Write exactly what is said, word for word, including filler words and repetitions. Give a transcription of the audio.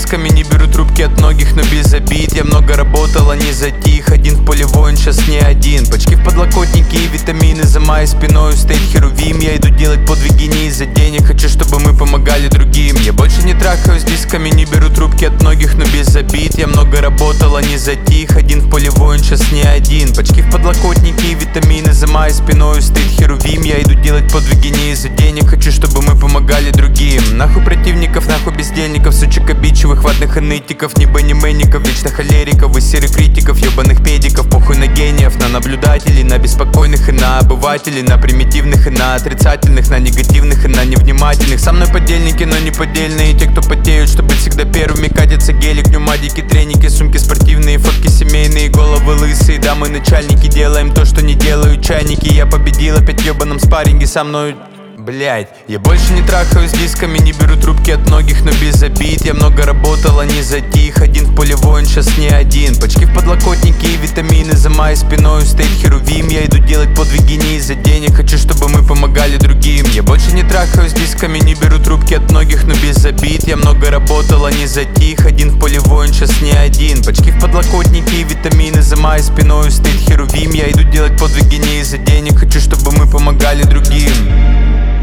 дисками, не беру трубки от многих, но без обид. Я много работал, а не затих. Один в поле воин, сейчас не один. Пачки в подлокотнике и витамины за моей спиной стоит херувим. Я иду делать подвиги не из-за денег, хочу, чтобы мы помогали другим. Я больше не трахаюсь дисками, не беру трубки от многих, но без обид. Я много работал, а не затих. Один в поле воин, сейчас не один. Пачки в подлокотнике и витамины за моей спиной стоит херувим. Я иду делать подвиги не из-за денег, хочу, чтобы мы помогали другим. Нахуй противников, нахуй бездельников, сучек обидчивых, ватных и нытиков, ни беннименников, вечно холериков и серых критиков, ебаных педиков. Похуй на гениев, на наблюдателей, на беспокойных и на обывателей, на примитивных и на отрицательных, на негативных и на невнимательных. Со мной подельники, но не поддельные, те, кто потеют, чтобы быть всегда первыми. Катятся гелик, пневматики, треники, сумки спортивные, фотки семейные, головы лысые, дамы начальники. Делаем то, что не делают чайники. Я победил опять в ебаном спарринге, со мной... Блять, я больше не трахаюсь дисками, не беру трубки от многих, но без обид. Я много работал, а не затих. Один в поле воин, сейчас не один. Пачки в подлокотнике и витамины за моей спиной стоит херувим. Я иду делать подвиги не из-за денег, хочу, чтобы мы помогали другим. Я больше не трахаюсь дисками, не беру трубки от многих, но без обид. Я много работал, а не затих. Один в поле воин, сейчас не один. Пачки в подлокотнике и витамины за моей спиной стоит херувим. Я иду делать подвиги не из-за денег, хочу, чтобы мы помогали другим.